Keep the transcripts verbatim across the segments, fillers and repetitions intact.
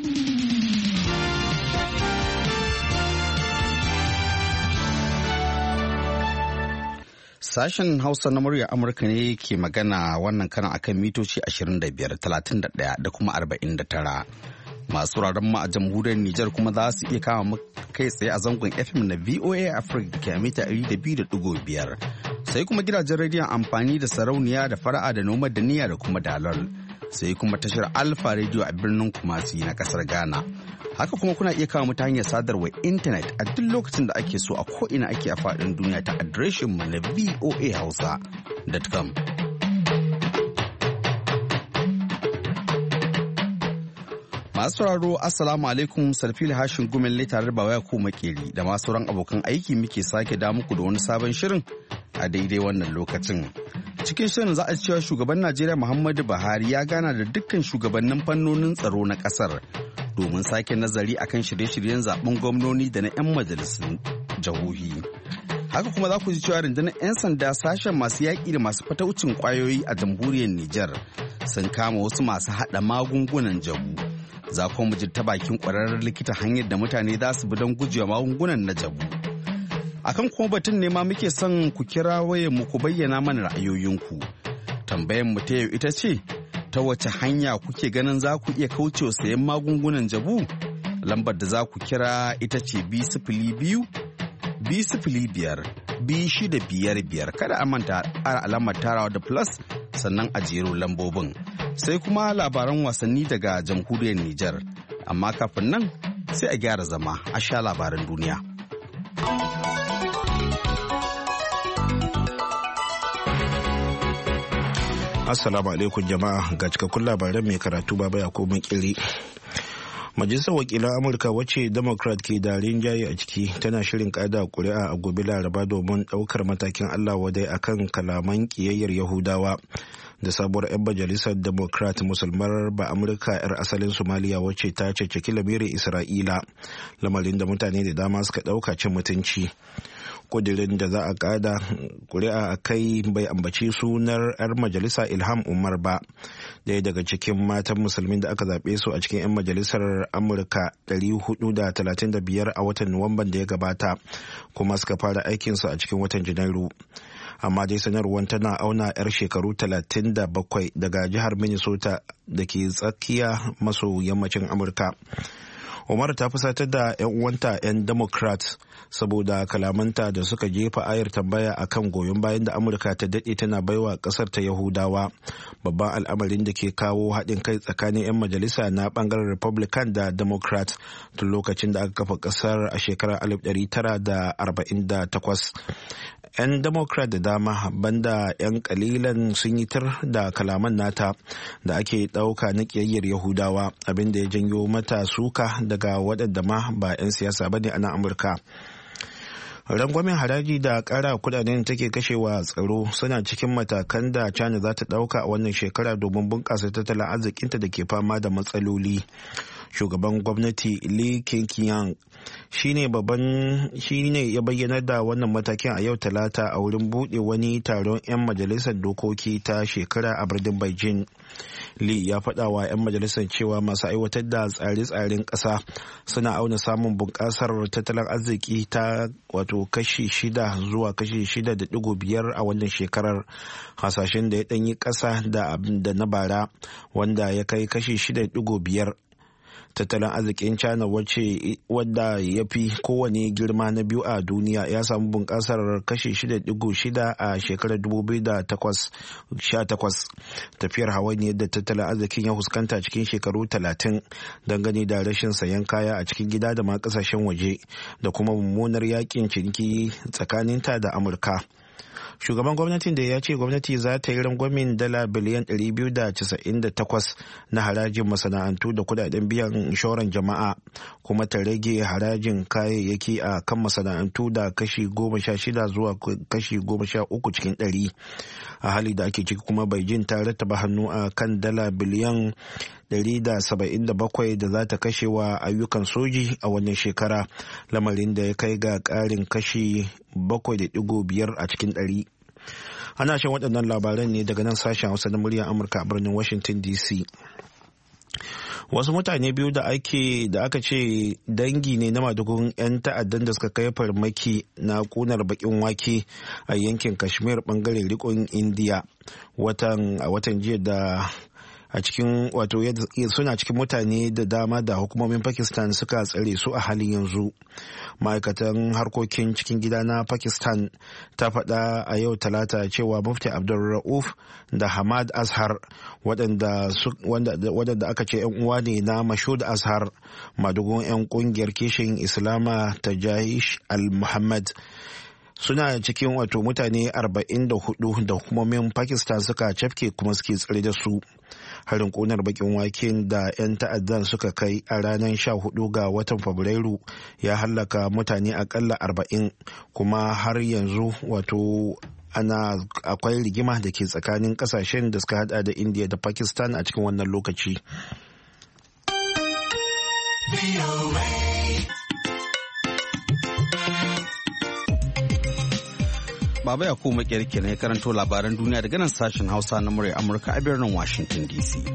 Sashen Hausa na murya Amurka ne ke magana wannan karan akan mitoci ashirin da biyar, talatin da ɗaya da kuma arba'in da tara. Masu wuraren mu a jamhuriyar Nijar kuma za su iya kama kai tsaye a zangon F M na V O A Africa ke mita ɗari da biyu da ɗigo biyar. Sai kuma gidajen rediyon amfani da sarauniya da fara'a da noma da niyya da kuma dalol. Sai kuma tashar Alfa Radio a birnin Kumasi na kasar Ghana. Haka kuma kuna iya kawo mu ta hanyar sadarwar intanet a duk lokacin da ake so a ko'ina ake a faɗin duniya ta adireshin mu na v o a hausa dot com. Masu sauraro Assalamu alaikum, Sarfili Hashin Gumelle tare da Bawaya ko Makeri da masu sauran abokan aiki muke sake da muku da wani sabon shirin a daidai wannan lokacin. Cikin shirin za a cewa shugaban Najeriya Muhammadu Buhari ya gana da dukkan shugabannin fannonin tsaro na kasar domin sake nazari akan shirye-shiryen zaben gwamnoni da na 'yan majalisun jihohi. Haka kuma za ku ji cewa rundunar 'yan sanda sashen masu yaƙi da masu fataucin ƙwayoyi a jamhuriyar Nijar sun kama wasu masu haɗa magungunan jabu. Za kuma mu ji ta bakin ƙwararren likita hanyar da mutane za su bi don gujewa magungunan na jabu. Akan kuma batun ne ma muke son ku kira wayar mu ku bayyana mana ra'ayoyinku. Tambayar mu ta yau ita ce, ta wace hanya kuke ganin za ku iya kaucewa sayan magungunan jabu? Lambar da za ku kira ita ce bi sifili biyu, bi sifili biyar, bi shida biyar biyar. Kada a manta a alamar tarawa da plus sannan a jero lambobin. Sai kuma labaran wasanni daga jamhuriyar Nijar. Amma kafin nan sai a gyara zama a sha labaran duniya. Assalamu alaikum jama'a, ga cikakkun labaran mai karatu baba ya komin kiri. Majalisar wakilan Amurka wacce Democrat ke da rinjaye a ciki tana shirin kada kuri'a a gobe Laraba domin daukar matakin Allah wadai akan kalaman kiyayyar Yahudawa da sabuwar 'yan majalisar Democrat musulmar ba Amurka 'yar asalin Somaliya wacce ta ceceki lamirin Isra'ila, lamarin da mutane da dama suka dauka cin mutunci. Kudirin da za a kada kuri'a a kai bai ambaci sunar 'yar majalisa Ilham Umar ba, daya daga cikin matan musulmin da aka zaɓe su a cikin 'yan majalisar Amurka ɗari hudu da talatin da biyar a watan Nuwamban da ya gabata, kuma suka fara aikinsu a cikin watan Janairu. Amma dai sanarwar tana auna 'yar shekaru talatin da bakwai daga jihar Minnesota da ke tsakiya maso yammacin Amurka. Umar ta fusatar da 'yan uwanta 'yan Democrat saboda kalamanta da suka jefa ayar tambaya akan goyon bayan da Amurka ta daɗe tana baiwa ƙasar ta Yahudawa, babban al'amarin da ke kawo haɗin kai tsakanin 'yan majalisa na ɓangaren Republican da Democrat tun lokacin da aka kafa ƙasar a shekarar alif ɗari tara da arba'in da takwas. 'Yan Democrat da dama banda 'yan kalilan sun yi tir da kalaman nata da ake ɗauka na ƙiyayyar Yahudawa, abin da ya janyo mata suka daga waɗanda ma ba 'yan siyasa ba ne a nan Amurka. Rangwamen haraji da ƙara kudaden take kashewa tsaro suna cikin matakan da China za ta ɗauka a wannan shekara domin bunƙasa tattalin arzikinta da ke fama da matsaloli. Shugaban gwamnati Li Keqiang shine babban shine ya bayyana da wannan matakin a yau Talata a wurin buɗe wani taron 'yan majalisar dokoki ta shekara a birnin Beijing. Li ya faɗa wa 'yan majalisar cewa masu aiwatar da tsare-tsaren ƙasa suna auna samun bunƙasar tattalin arziki ta wato kashi shida zuwa kashi shida da ɗigo biyar a wannan shekarar, hasashen da ya ɗanyi ƙasa da na bara wanda ya kai kashi shida da ɗigo biyar. Tattalin arzikin China wacce wadda ya fi kowane girma na biyu a duniya ya samu bunƙasar kashi shida digo shida a shekarar dubu biyu da sha takwas. Tafiyar hawainiyar da tattalin arzikin ya fuskanta cikin shekaru talatin dangane da rashin sayan kaya a cikin gida da ma ƙasashen waje da kuma mummunar yakin ciniki tsakaninta da Amurka. Shugaban gwamnatin da ya ce gwamnati za ta yi rangwamin dala biliyan ɗari biyu da casa'in da takwas na harajin masana'antu da kudaden biyan inshoran jama'a, kuma ta rage harajin kayayyaki a kan masana'antu da kashi goma sha shida zuwa kashi goma sha uku cikin ɗari. A hali da ake ciki kuma Beijing ta rattaba hannu a kan dala biliyan ɗari da saba'in da bakwai da za ta kashe wa ayyukan soji a wannan shekara, lamarin da ya kai ga ƙarin kashi bakwai da ɗigo biyar a cikin ɗari. Ana shan waɗannan labaran ne daga nan sashen Hausa na muryar Amurka a birnin Washington D C. Wasu mutane biyu da ake da aka ce dangi ne na madugun 'yan ta'addan da suka kai farmaki na kunar bakin wake a yankin Kashmir bangaren rikon Indiya watan a watan jiya da a cikin wato suna cikin mutane da dama da hukumomin Pakistan suka tsare su a halin yanzu. Ma'aikatan harkokin cikin gida na Pakistan ta faɗa a yau talata cewa Mufti Abdulrauf da Hamad Azhar waɗanda aka ce 'yan uwa ne na Mashud Azhar madugun 'yan ƙungiyar kishin Islama ta Jaish al-Muhammad suna cikin wato mutane arba'in da hudu da hukumomin Pakistan suka cafke kuma suke tsare da su. Harin kunar bakin waken da 'yan ta'addan suka kai a ranar sha hudu ga watan Fabrairu ya hallaka mutane akalla arba'in, kuma har yanzu wato ana akwai rigima da ke tsakanin kasashen da suka hada da India da Pakistan a cikin wannan lokaci. Baba Yakubu Makeri kenan ya karanto labaran duniya daga nan sashen Hausa na murya Amurka a birnin Washington D C.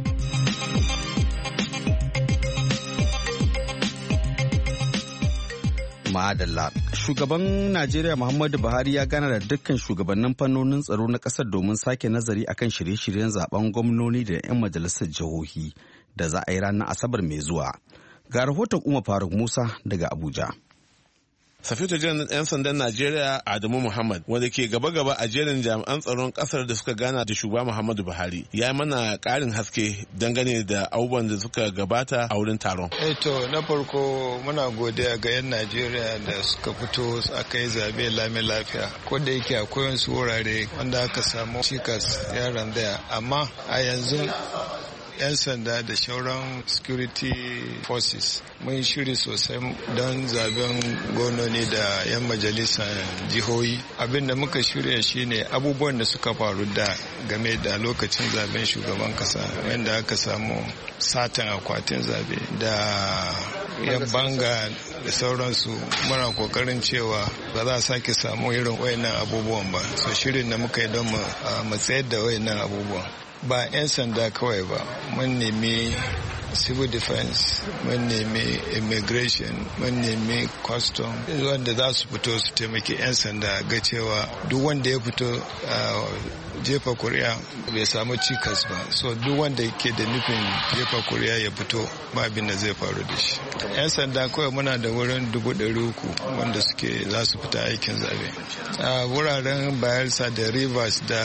Madalla. Shugaban Najeriya Muhammadu Buhari ya gana da dukkan shugabannin fannonin tsaro na ƙasar domin sake nazari akan shirye-shiryen zaben gwamnoni da 'yan majalisar jihohi da za a yi ranar Asabar mai zuwa. Ga rahoton Umar Faruk Musa daga Abuja. Safeto Janar 'yan sandan Najeriya Adamu Muhammad, wanda ke gaba-gaba a jerin jami'an tsaron kasar da suka gana da shugaba Muhammadu Buhari, ya yi mana ƙarin haske dangane da abubuwan da suka gabata a wurin taron. Eto na farko muna godiya ga 'yan Najeriya da suka fito aka yi zabe lami lafiya. Ko da yake akwai wasu wurare wanda aka samu cikas yaran daya, amma a yanzu 'yan sanda da shauran security forces mun shiri sosai don zaben gononi da 'yan majalisar jihohi. Abin da muka shirya shine abubuwan da suka faru da game da lokacin zaben shugaban kasa, wanda aka samu satan akwatin zabe da yan banga da sauransu. Muna kokarin cewa ba za a sake samu irin wayannan abubuwan ba, so shirin da muka yi don mu tsayar da wayannan abubuwan. Ba 'yan sanda kawai ba, mun nemi civil defense, mun nemi immigration, mun nemi custom, wanda za su fito su taimaki 'yan sanda ga cewa duk wanda ya fito jefa kuri'a bai samu cikas ba. So duk wanda ke da nufin jefa kuri'a ya fito, ba abin da zai faru da shi. 'Yan sanda kawai muna da wurin dubu ɗari uku wanda suke za su fita aikin zabe a wuraren Bayelsa da Rivers da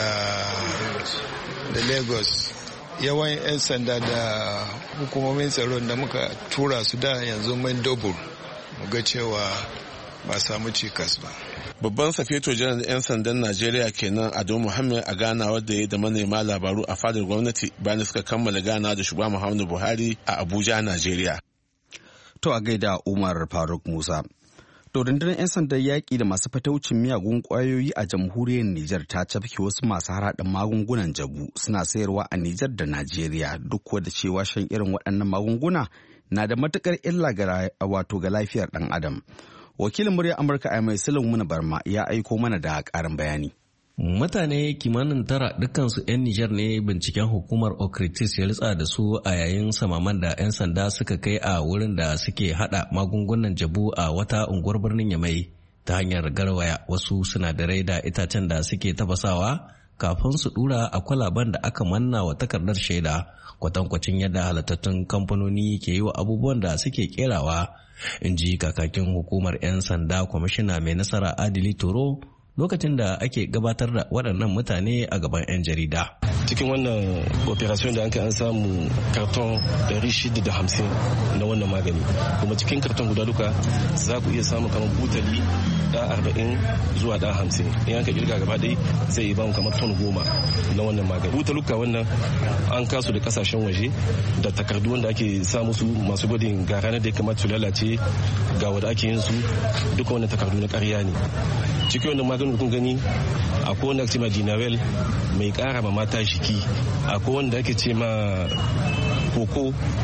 da Lagos. Yawan 'yan sanda da hukumomin tsaron da muka tura su da yanzu mun double mu ga cewa ba samu cikas ba. Babban safeto janar 'yan sandan Najeriya kenan Ado Muhammad a ganawar da ya da manema labaru a fadar gwamnati bayan suka kammala gana da shugaba Muhammadu Buhari a Abuja, Najeriya. To a gaida Umar Faruk Musa. To rundunar 'yan sandan yaƙi da masu fataucin miyagun ƙwayoyi a jamhuriyar Nijar ta cafke wasu masu haraɗin magungunan jabu suna sayarwa a Nijar da Najeriya, duk da cewa shan irin waɗannan magunguna na da matuƙar illa ga wato ga lafiyar ɗan adam. Wakilin muryar Amurka a mai Sulaiman Barma ya aiko mana da ƙarin bayani. Mutane kimanin tara dukkansu 'yan Nijar ne binciken hukumar Okritis ya ritsa da su a yayin samaman da 'yan sanda suka kai a wurin da suke hada magungunan jabu a wata unguwar birnin Yamai ta hanyar garwaya wasu sinadarai da itacen da suke tabasawa kafin su dura a kwalaban da aka manna wa takardar shaida, kwatankwacin yadda halattattun kamfanoni ke yi wa abubuwan da suke kerawa, in ji kakakin hukumar 'yan sanda kwamishina mai nasara Adili Toro lokacin da ake gabatar da waɗannan mutane a gaban 'yan jarida. Cikin wannan operation da an samu karton ɗari shida da hamsin na wannan magani, kuma cikin karton guda duka za ku iya samun kamar butali da arba'in zuwa da hamsin. In ka kirga gaba ɗaya zai ba mu kamar ton goma na wannan magani. Butaluka wannan an kasu da kasashen waje da takardu wanda ake sa musu masu gwadin ga ranar da ya kamata su lalace ga wanda ake yin su, duka wannan takardu na ƙarya ne. Cikin wannan maganin kun gani akwai wanda ake ce ma dinawel mai kara ma mata shiki, akwai wanda ake ce ma koko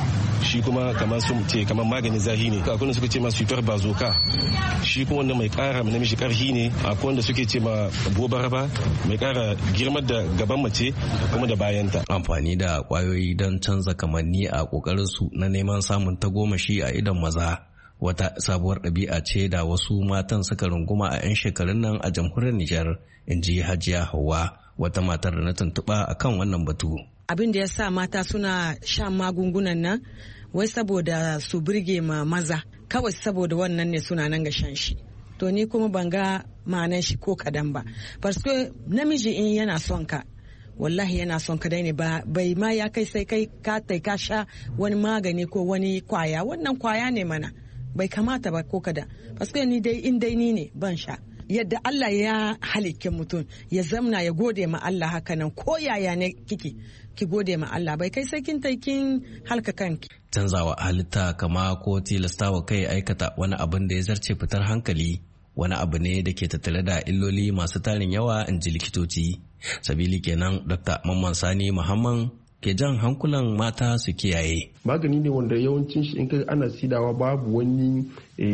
shi kuma kamar su ce kamar maganin zahi ne akwai wanda suka ce ma super bazoka shi kuma wanda mai kara namiji karfi ne akwai wanda suke ce ma bobaraba mai kara girmar da gaban mace kuma da bayanta. Amfani da kwayoyi don canza kamanni a kokarin su na neman samun tagomashi a idon maza wata sabuwar ɗabi'a ce da wasu matan suka runguma a 'yan shekarun nan a jamhuriyar Nijar, in ji Hajiya Hauwa, wata matar da na tuntuɓa a kan wannan batu. Abin da ya sa mata suna shan magungunan nan wai saboda su burge ma maza, kawai saboda wannan ne suna nan ga shan shi. To ni kuma ban ga ma'anar shi ko kadan ba. Parce namiji in yana son ka, wallahi yana son ka dai ne ba bai ma ya kai sai kai ka tai ka sha wani magani ko wani kwaya, wannan kwaya ne mana. Bai kamata ba ko kada. Parce ni dai in dai ni ne ban sha. Yadda Allah ya halikke mutum ya zamna ya gode ma Allah haka nan ko yaya ne kike ki gode ma Allah bai kai sai kin tai kin halka kanki. Canzawa halitta kama ko tilastawa kai aikata wani abin da ya zarce fitar hankali wani abu ne da ke tattare da illoli masu tarin yawa in ji likitoci. Sabili kenan Dr. Mamman Sani Muhammad ke jan hankulan mata su kiyaye. Magani ne wanda yawancin shi in kai ana sidawa babu wani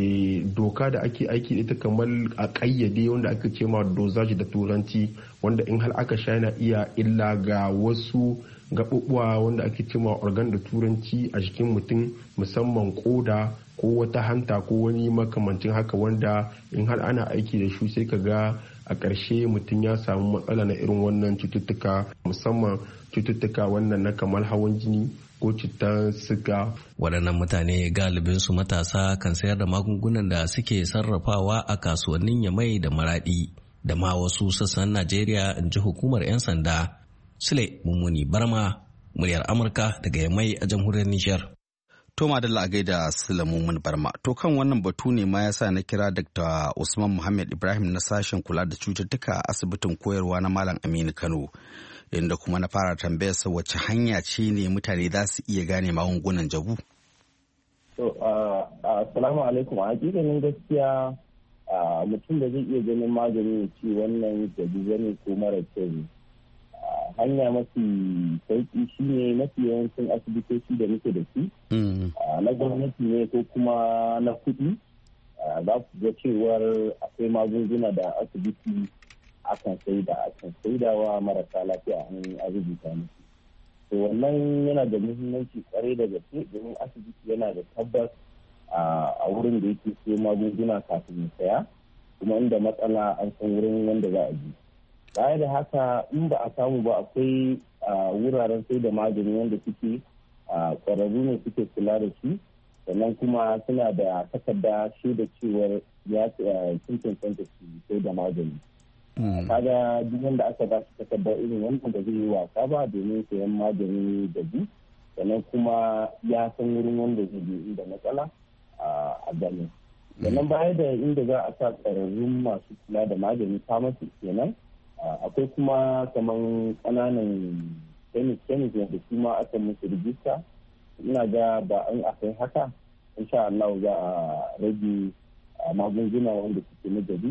doka da ake aiki da ita kamar a kayyade wanda aka ce ma dosage da turanci wanda in har aka sha yana iya illa ga wasu gaɓuɓɓuwa wanda ake ce ma organ da turanci a jikin mutum musamman koda ko wata hanta ko wani makamancin haka wanda in har ana aiki da shi sai ka ga a ƙarshe mutum ya samu matsala na irin wannan cututtuka musamman cututtuka wannan na kamar hawan jini ko cutar siga. Waɗannan mutane galibin su matasa kan sayar da magungunan da suke sarrafawa a kasuwannin Yamai da Maradi da ma wasu sassan Najeriya, in ji hukumar 'yan sanda. Sule Mummuni Barma, muryar Amurka daga Yamai a jamhuriyar Nijar. To madalla a gaida Sule Mummuni Barma. To kan wannan batu ne ma yasa na kira Dr. Usman Muhammad Ibrahim na sashen kula da cututtuka a asibitin koyarwa na Malam Aminu Kano. Inda kuma na fara tambayarsa wacce hanya ce ne mutane za su iya gane magungunan jabu? To, assalamu alaikum. A hakikanin gaskiya mutum da zai iya ganin magani ya ce wannan jabu ne ko mara kyau ne. Hanya mafi sauki shi ne mafi yawancin asibitoci da muke da su. Na gwamnati ne ko kuma na kuɗi. Za ku ga cewar akwai magunguna da asibiti akan saida akan saidawa marasa lafiya an rubuta musu. To wannan yana da muhimmanci kwarai da gaske domin asibiti yana da tabbas a wurin da yake siyo magunguna kafin ya saya kuma inda matsala an san wurin wanda za a ji. Baya da haka in ba a samu ba akwai wuraren sai da magani wanda suke kwararru ne suke kula da shi sannan kuma suna da takarda shaida cewar ya sun cancanta su sai da magani. Kaga duk wanda aka ba shi takardar irin wannan da zai yi wasa ba domin sayan magani da bi sannan kuma ya san wurin wanda zai je inda matsala a gani. Sannan baya da inda za a sa ƙwararrun masu kula da magani pharmacy kenan akwai kuma kaman ƙananan kemis kemis wanda su ma aka musu rijista ina ga ba an akai haka insha Allah za a rage magunguna wanda suke na jabi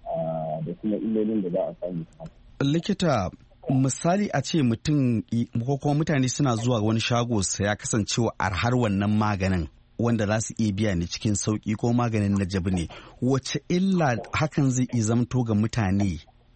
da kuma illolin da za a samu. Likita misali a ce mutum ko kuma mutane suna zuwa wani shago ya kasancewa arhar wannan maganin wanda za su iya biya ne cikin sauki ko maganin na jabi ne wace illa hakan zai iya zamto ga mutane?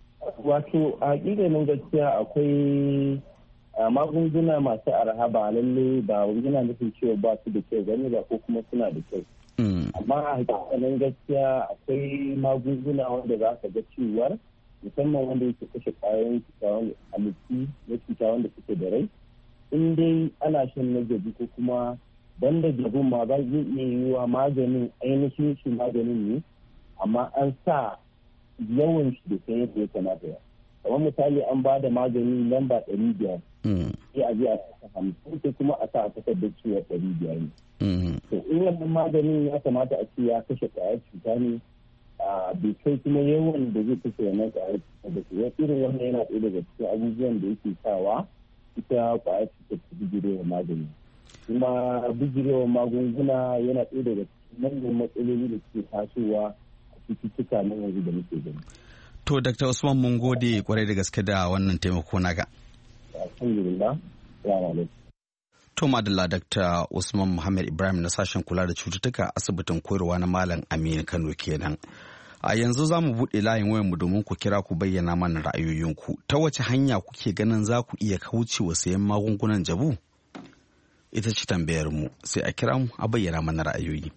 Wato a ƙiƙanin gaskiya akwai magunguna masu arha ba lalle ba yana nufin cewa ba su da kyau gani ba ko kuma suna da kyau. Amma a hakikanin gaskiya akwai magunguna wanda za ka ga cewar musamman wanda yake kashe kwayoyin cuta halittu na cuta wanda suke da rai in dai ana shan na jabi ko kuma banda jabin ma ba zai iya yiwuwa maganin ainihin shi maganin ne amma an sa yawan shi da sai yadda ya kamata ya kamar misali an ba da magani lamba ɗari biyar sai a je a saka hamsin sai kuma a sa a takardar cewa ɗari biyar ne. To in wannan maganin ya kamata a ce ya kashe ƙwayar cuta ne bai kai kuma yawan da zai kashe wannan ƙwayar cuta da su irin wannan yana ɗaya daga cikin abubuwan da yake sawa ita ƙwayar cuta ta bijirewa magani. Kuma bijirewa magunguna yana ɗaya daga cikin manyan matsaloli da suke tasowa a cututtuka na yanzu da muke gani. To Dakta Usman mun gode kwarai da gaske da wannan taimako naka. Alhamdulillah. Assalamu alaikum. To madalla Dakta Usman Muhammad Ibrahim na sashen kula da cututtuka asibitin koyarwa na Malam Aminu Kano kenan. A yanzu za mu buɗe layin wayanmu domin ku kira ku bayyana mana ra'ayoyinku. Ta wace hanya kuke ganin za ku iya kauce wa sayan magungunan jabu? Ita ce tambayar mu, sai a kira mu a bayyana mana ra'ayoyi.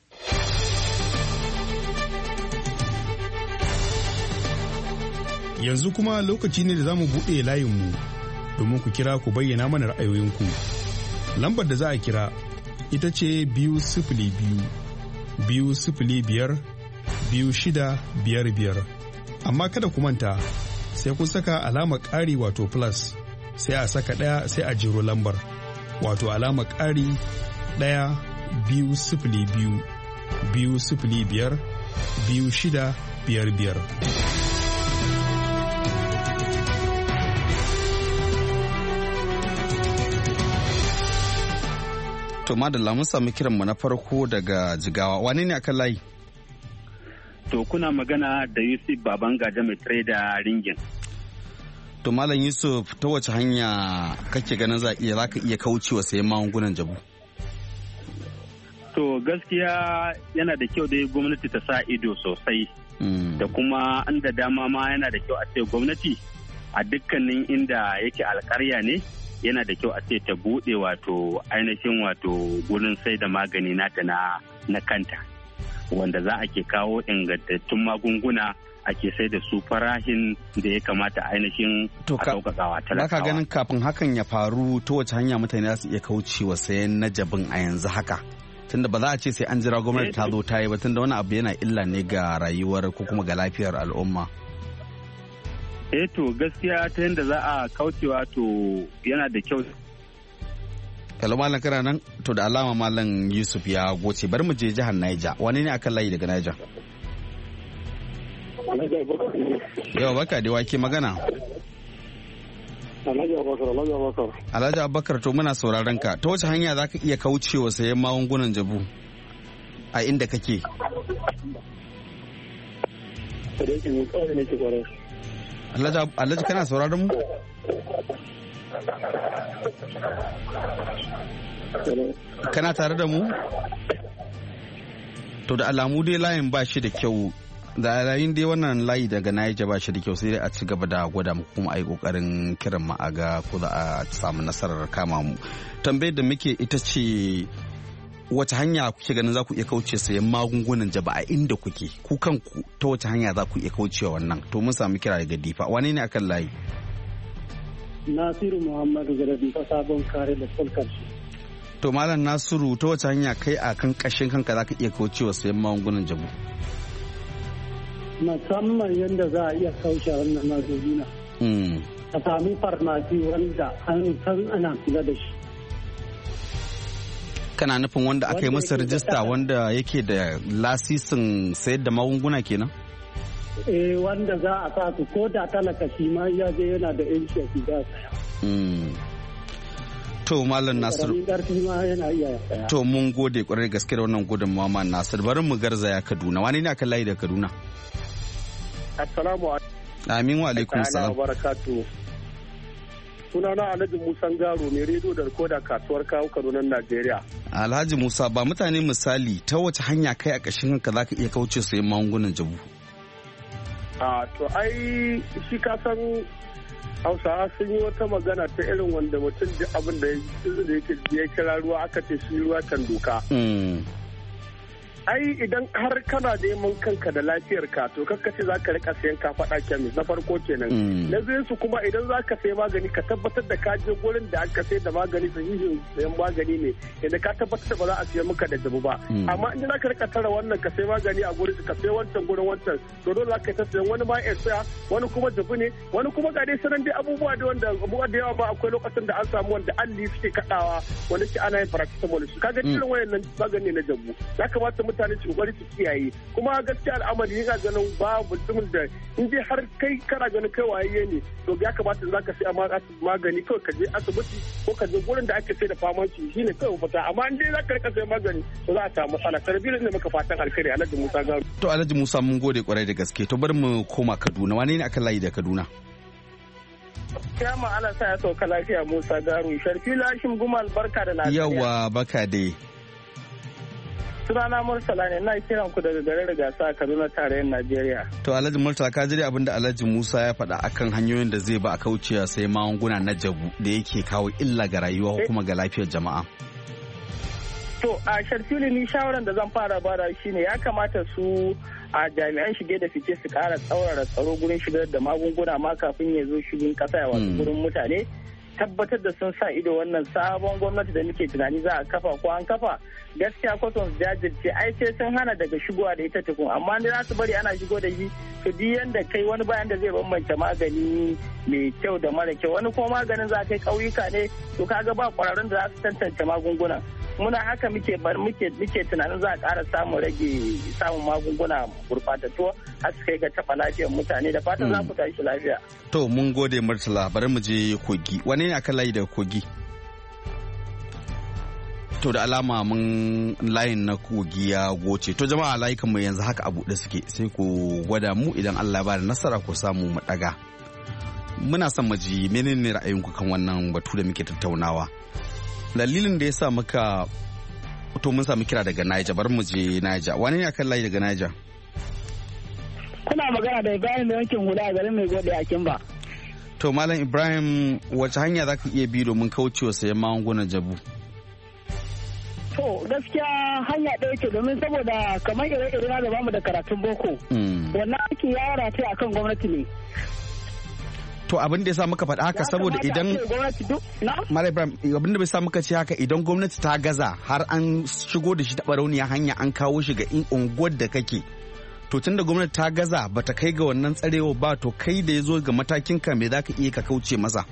Yanzu kuma lokaci ne da za mu buɗe layinmu domin ku kira ku bayyana mana ra'ayoyinku. Lambar da za a kira ita ce biyu sifili biyu, biyu sifili biyar, biyu shida biyar biyar. Amma kada ku manta sai kun saka alamar ƙari wato plus sai a saka ɗaya sai a jiro lambar wato alamar ƙari ɗaya biyu sifili biyu, biyu sifili biyar, biyu shida biyar biyar. To madalla mun samu kiranmu na farko daga Jigawa. Wane ne akan layi? To kuna magana da Yusuf Baban Gaja mai trader ringin. To Malam Yusuf, ta wace hanya kake ganin za iya zaka iya kaucewa sayan magungunan jabu? To gaskiya yana da kyau dai gwamnati ta sa ido sosai. Mm. Da kuma an da dama ma yana da kyau a ce gwamnati a dukkanin inda yake alƙarya ne yana da kyau a ce ta buɗe wato ainihin wato gurin sai da magani nata na na kanta wanda za a ke kawo ingantattun magunguna ake sai da su farahin da ya kamata ainihin a sauƙaƙawa talakawa. Baka ganin kafin hakan ya faru ta wace hanya mutane za su iya kaucewa sayan na jabin a yanzu haka? Tunda ba za a ce sai an jira gwamnati ta zo ta yi ba tunda wani abu yana illa ne ga rayuwar ko kuma ga lafiyar al'umma. Eh to gaskiya ta yadda za a kaucewa to yana da kyau. Hello Malam kana nan? To da alama Malam Yusuf ya goce. Bari mu je jihar Niger. Wani ne akan layi daga Niger? Yau baka da wake magana. Alhaji Abubakar, Alhaji Abubakar. Alhaji Abubakar to muna sauraron ka. Ta wace hanya za ka iya kaucewa sayan magungunan jabu a inda kake? Alhaji kana sauraron mu? Kana tare da mu? To da alamu dai layin ba shi da kyau. Da yayin dai wannan layi daga Niger ba shi da kyau sai dai a ci gaba da gwada mu kuma a yi kokarin kiran mu a ga ko za a samu nasarar kama mu. Tambayar da muke ita ce wace hanya kuke ganin za ku iya kauce sayan magungunan jaba a inda kuke ku kanku ta wace hanya za ku iya kaucewa wannan to mun samu kira daga Difa wane ne akan layi? Nasiru Muhammadu Garabi ta sabon kare da Fulkar. To Malam Nasiru ta wace hanya kai a kan kashin kanka za ka iya kaucewa sayan magungunan jabu? Musamman yadda za a iya kauce wannan magunguna. A sami farmasi wanda an san ana kula da shi. Kana nufin wanda aka yi masa rajista wanda yake da lasisin sayar da magunguna kenan? Eh wanda za a sa su ko da talaka shi ma ya je yana da yanci a shiga saya. To Malam Nasiru. To mun gode kwarai gaske da wannan gudunmawa ma Nasiru. Bari mu garzaya Kaduna. Wani ne aka layi da Kaduna? Assalamu alaikum. Amin wa alaikum salam. Barakatuh. Sunana Alhaji Musa Garo mai rediyo da rikoda kasuwar kawo Kaduna Najeriya. Alhaji Musa ba mutane misali ta wace hanya kai a ƙashin kanka zaka iya kauce sayan magungunan jabu? A to ai shi ka san Hausawa sun yi wata magana ta irin wanda mutum duk abin da ya kira ruwa aka ce shi ruwa kan doka. ai idan har kana neman kanka da lafiyar ka to kakka ce zaka rika sayan ka faɗa kemis na farko kenan na biyu su kuma idan zaka sayi magani ka tabbatar da ka je gurin da aka sayar da magani sahihin sayan magani ne idan ka tabbatar da ba za a siya maka da jabu ba amma in zaka rika tara wannan ka sayi magani a gurin ka sayi wancan gurin wancan to dole zaka ta sayan wani ma ya saya wani kuma jabu ne wani kuma ga dai sanan dai abubuwa da wanda abubuwa da yawa ba akwai lokacin da an samu wanda alli suke kadawa wanda ke ana yin paracetamol shi kaga irin wayannan magani na jabu ya kamata mutane su kokari su kiyaye kuma gaskiya al'amari yana ganin babu mutumin da in dai har kai kana ganin kai waye ne to ya kamata za ka sai magani kawai ka je asibiti ko ka je gurin da ake sai da famanci shine kawai fita amma in dai za ka rika sai magani to za a samu matsala tarbiyyar ne maka fatan alkhairi Alhaji Musa Garu. To Alhaji Musa mun gode kwarai da gaske to bari mu koma Kaduna wane ne akan layi da Kaduna? ciyama Allah sa ya sauka lafiya Musa Garu. Sharfi Lashim Gumal barka da lafiya. Yawwa baka dai. Sunana Murtala ne na kiran ku daga garin Rigasa Kaduna tarayyar Najeriya. To Alhaji Murtala ka ji abin da Alhaji Musa ya faɗa akan hanyoyin da zai ba a kaucewa sai magunguna na jabu da yake kawo illa ga rayuwa ko kuma ga lafiyar jama'a. To a Sharfili ni shawaran da zan fara bada shine ya kamata su a jami'an shige da fice su kara tsaurara tsaro gurin shigar da magunguna ma kafin ya zo shigin kasa ya wasu gurin mutane. Tabbatar da sun sa ido wannan sabon gwamnati da muke tunani za a kafa ko an kafa gaskiya kwaton jajirce ai sai sun hana daga shigowa da ita tukun amma ne za su bari ana shigo da shi su bi yanda kai wani bayan da zai bambance magani mai kyau da mara kyau wani kuma maganin za kai ƙauyuka ne to kaga ba ƙwararrun da za su tantance magunguna muna haka muke bar muke muke tunanin za a ƙara samun rage samun magunguna gurɓatattu har su kai ga taɓa lafiyar mutane da fatan za ku tashi lafiya. To mun gode Murtala bari mu je Kogi wane ne aka layi daga Kogi? To da alama mun layin na Kogi ya goce to jama'a layukan mu yanzu haka a buɗe suke sai ku gwada mu idan Allah ba da nasara ku samu mu ɗaga. Muna son mu ji menene ra'ayinku kan wannan batu da muke tattaunawa. Dalilin da ya sa muka to mun samu kira daga Niger bari mu je Niger wani ne akan layi daga Niger? Kuna magana da Ibrahim mai yankin hula a garin mai gode a Kimba. To Malam Ibrahim wace hanya za ka iya bi domin kaucewa sayan magungunan jabu? To gaskiya hanya ɗaya ce domin saboda kamar ire-ire na da bamu da karatun boko. Wannan aiki ya rataya akan gwamnati ne. To abin da ya sa muka faɗa haka saboda idan Malam Ibrahim abin da bai sa muka ce haka idan gwamnati ta gaza har an shigo da shi ta barauniya hanya an kawo shi ga unguwar da kake. To tun da gwamnati ta gaza bata kai ga wannan tsarewa ba to kai da ya zo ga matakin ka me za ka iya ka kauce masa.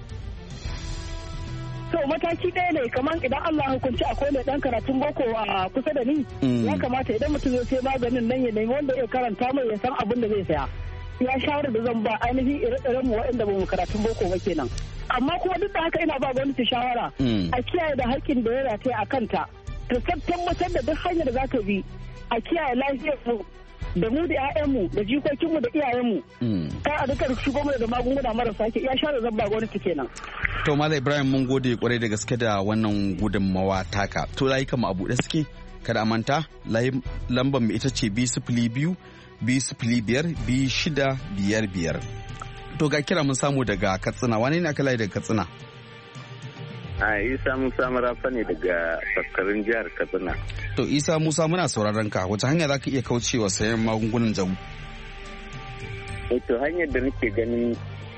To mataki ɗaya ne kamar idan Allah hukunci akwai mai ɗan karatun boko a kusa da ni ya kamata idan mutum zai sai maganin nan ya nemi wanda ya karanta mai ya san abin da zai saya. Ya shawarar da zan ba ainihin ire-iren mu waɗanda ba mu karatun boko ba kenan. Amma kuma duk da haka ina ba gwamnati shawara a kiyaye da haƙƙin da ya rataya a kanta. Ta tabbatar da duk hanyar da za ta bi a kiyaye lafiyar mu da mu da 'ya'yanmu da jikokinmu da iyayenmu kar a duka shigo mana da magunguna marasa ke iya share zan ba gwamnati kenan. To Malam Ibrahim mun gode kwarai da gaske da wannan gudunmawa taka. To layukan mu a buɗe suke kada a manta lambar mu ita ce biyu sifili biyu biyu sifili biyar biyu shida biyar biyar. To ga kira mun samu daga Katsina wani ne aka layi daga Katsina? A Isa Musa Marafa ne daga Faskarin jihar Katsina. To Isa Musa muna sauraron ka wace hanya za ka iya kaucewa sayan magungunan jabu? To hanyar da nake ganin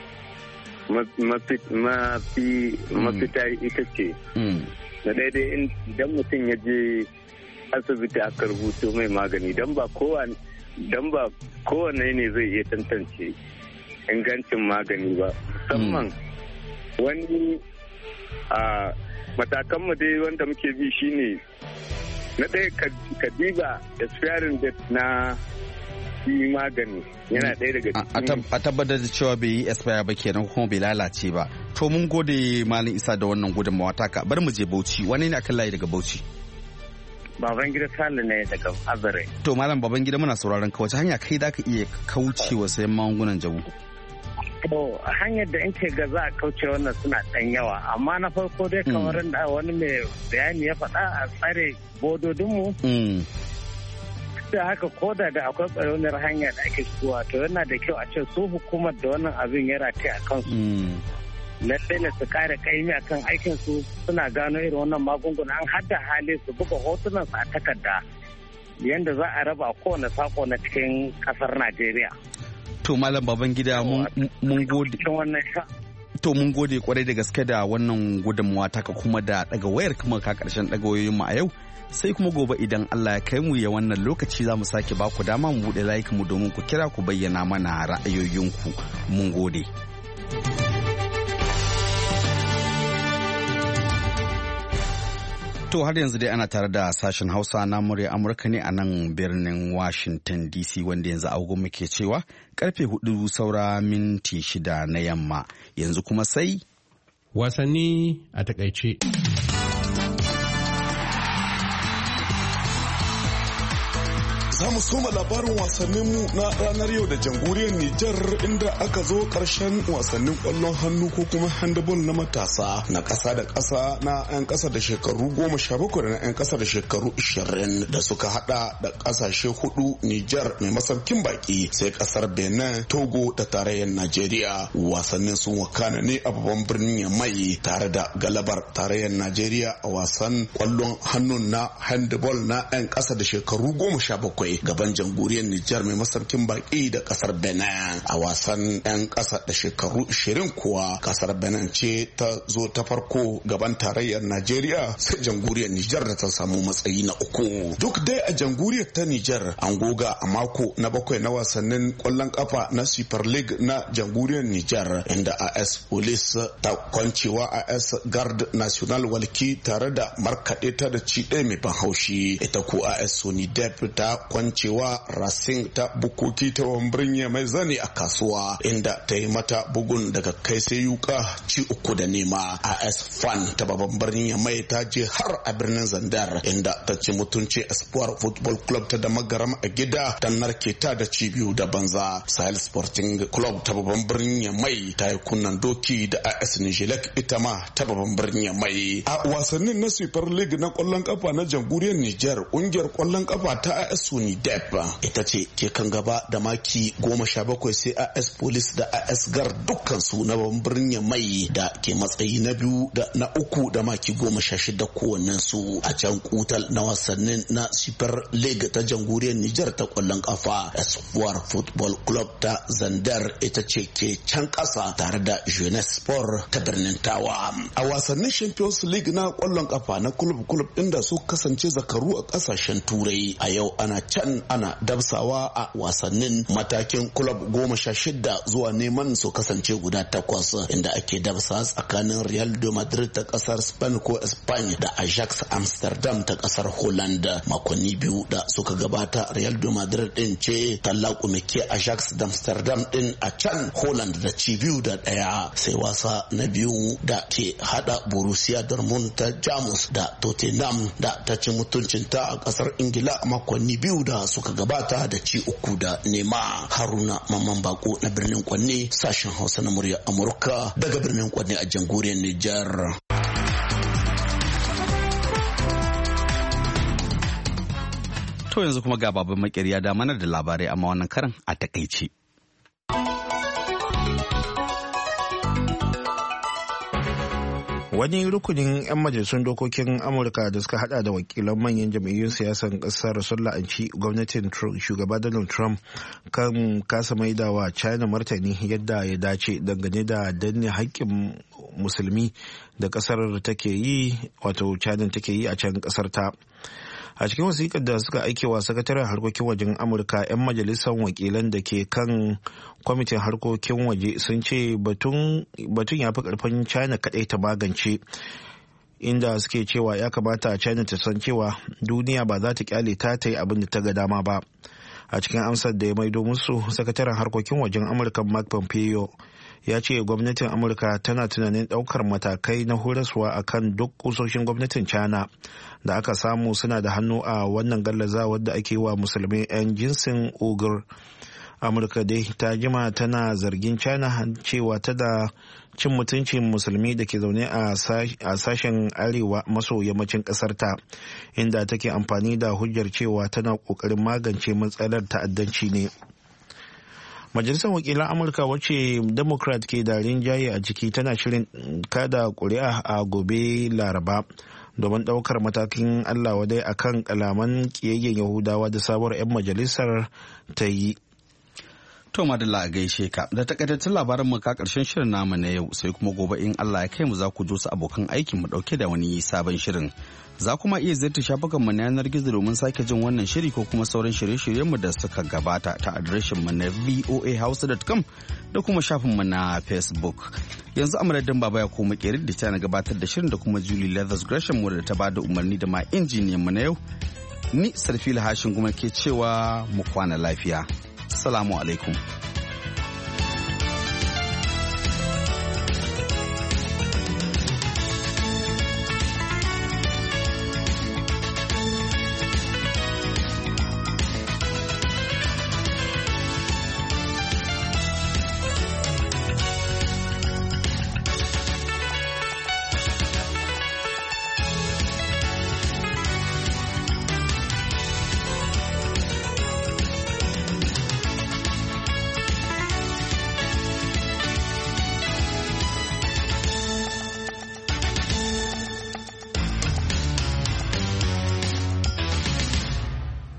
mafita ita ce. Na daidai idan mutum ya je asibiti aka rubuto mai magani don ba kowane don ba kowane ne zai iya tantance ingancin magani ba. Musamman wani a matakanmu dai wanda muke bi shine na ɗaya ka diba expiring date na shi magani yana ɗaya daga cikin a tabbatar da cewa bai yi expire ba kenan kuma bai lalace ba. To mun gode Malam Isa da wannan gudunmawa taka bar mu je Bauchi wani ne akan layi daga Bauchi? Babangida Sale ne daga Azare. To Malam Babangida muna sauraron ka wace hanya kai zaka iya kaucewa sayan magungunan jabu? To hanyar da in ce ga za a kauce wannan suna ɗan yawa amma na farko dai kamar da wani mai bayani ya faɗa a tsare bododinmu. Da haka koda da akwai ɓarauniyar hanya da ake shigowa to yana da kyau a ce su hukumar da wannan abin ya rataya a kansu. Lallai ne su kare kaimi akan aikin su suna gano irin wannan magunguna an hada hali su buga hotunan su a takarda yanda za a raba kowane sako na cikin kasar Najeriya. To Malam Babangida mun gode. To mun gode kwarai da gaske da wannan gudunmawa taka kuma da daga wayar kuma ka karshen daga wayoyin mu a yau. Sai kuma gobe idan Allah ya kai mu ya wannan lokaci za mu sake ba ku dama mu buɗe layukan mu domin ku kira ku bayyana mana ra'ayoyinku. Mun gode. To har yanzu dai ana tare da sashen Hausa na murya Amurka ne a nan birnin Washington D C wanda yanzu agogo muke cewa karfe hudu saura minti shida na yamma. Yanzu kuma sai wasanni a takaice. Za mu soma labarin wasannin mu na ranar yau da jamhuriyar Nijar inda aka zo karshen wasannin kwallon hannu ko kuma handball na matasa na ƙasa da ƙasa na 'yan ƙasa da shekaru goma sha bakwai da na 'yan ƙasa da shekaru ishirin da suka hada da ƙasashe hudu Nijar mai masaukin baki sai ƙasar Benin, Togo da tarayyar Najeriya. Wasannin sun wakana ne a babban birnin Yamai tare da galabar tarayyar Najeriya a wasan kwallon hannun na handball na 'yan ƙasa da shekaru goma sha bakwai gaban jamhuriyar Nijar mai masaukin baki da kasar Benin. A wasan 'yan ƙasa da shekaru ishirin kuwa kasar Benin ce ta zo ta farko gaban tarayyar Najeriya sai jamhuriyar Nijar da ta samu matsayi na uku. Duk dai a jamhuriyar ta Nijar an goga a mako na bakwai na wasannin kwallon kafa na Super League na jamhuriyar Nijar inda A S Police ta kwancewa A S Guard National Walki tare da markaɗe ta da ci ɗaya mai ban haushi. Ita ko A S Sonidep ta kwancewa Racing ta bukoki ta wambirin mai zane a kasuwa inda ta yi mata bugun daga kai sai yuka ci uku da nema. A S Fan ta babban birnin mai ta je har a birnin Zandar inda ta ci mutunci Espoir Football Club ta da magaram a gida ta narke ta da ci biyu da banza. Sahel Sporting Club ta babban birnin mai ta yi kunnan doki da A S Nijilek ita ma ta babban birnin mai. A wasannin na Super League na kwallon kafa na jamhuriyar Nijar kungiyar kwallon kafa ta A S Sonidep ita ce ke kan gaba da maki goma sha bakwai sai A S Police da A S Gar dukkansu na babban birnin mai da ke matsayi na biyu da na uku da maki goma sha shida kowannen su. A can kutal na wasannin na Super League ta jamhuriyar Nijar ta kwallon kafa Espoir Football Club ta Zandar ita ce ke can kasa tare da Jeunesse Sport ta birnin Tawa. A wasannin Champions League na kwallon kafa na club club inda su kasance zakaru a kasashen turai a yau ana can ana dabsawa a wasannin matakin club goma sha shida zuwa neman su kasance guda takwas inda ake dabsa tsakanin Real de Madrid ta kasar Spain ko Spain da Ajax Amsterdam ta kasar Holland. Makonni biyu da suka gabata Real de Madrid din ce ta laƙumeke Ajax da Amsterdam din a can Holland da ci biyu da ɗaya sai wasa na biyu da ke hada Borussia Dortmund ta Jamus da Tottenham da ta ci mutuncinta a kasar Ingila makonni biyu da suka gabata da ci uku da nema. Haruna Mamman Bako na birnin Kwanne sashen Hausa na murya Amurka daga birnin Kwanne a jamhuriyar Nijar. To yanzu kuma ga baban makeriya da mana da labarai amma wannan karan a takaice. Wani rukunin 'yan majalisun dokokin Amurka da suka hada da wakilan manyan jam'iyyun siyasan kasar sun la'anci gwamnatin shugaba Donald Trump kan kasa maidawa China martani yadda ya dace dangane da danne haƙƙin musulmi da kasar take yi wato China take yi a can kasar ta. A cikin wasiƙar da suka aikewa sakataren harkokin wajen Amurka 'yan majalisar wakilan da ke kan kwamitin harkokin waje sun ce batun ya fi ƙarfin China kaɗai ta magance, inda suke cewa ya kamata China ta san cewa duniya ba za ta kyale ta ta yi abin da ta ga dama ba. A cikin amsar da ya maido musu, sakataren harkokin wajen Amurka Mark Pompeo ya ce gwamnatin Amurka tana tunanin ɗaukar matakai na horaswa a kan duk kusoshin gwamnatin China da aka samu suna da hannu a wannan gallazawar da ake wa musulmi 'yan jinsin Uyghur. Amurka dai ta jima tana zargin China cewa ta da cin mutuncin musulmi da ke zaune a sashen arewa maso yammacin ƙasar ta, inda take amfani da hujjar cewa tana ƙoƙarin magance matsalar ta'addanci ne. Majalisar wakilan Amurka wacce Democrat ke da rinjaye a ciki tana shirin kada ƙuri'a a gobe Laraba domin ɗaukar matakin Allah wadai akan kalaman ƙiyayyen Yahudawa da sabuwar 'yan majalisar ta yi. To madalla a gaishe ka da takaitattun labaran mu ka karshen shirin namu na yau sai kuma gobe in Allah ya kai mu za ku jo su abokan aikin mu dauke da wani sabon shirin. Za kuma iya ziyartar shafukan mu na yanar gizo domin sake jin wannan shiri ko kuma sauran shirye-shiryen mu da suka gabata ta adireshin mu na voa hausa dot com da kuma shafin mu na Facebook. Yanzu amaradin baba ya koma kerin da ta na gabatar da shirin da kuma Julie Leathers Gresham mu da ta bada umarni da ma injiniyan mu na yau. Ni Sarfila Hashin kuma ke cewa mu kwana lafiya. Assalamu alaikum.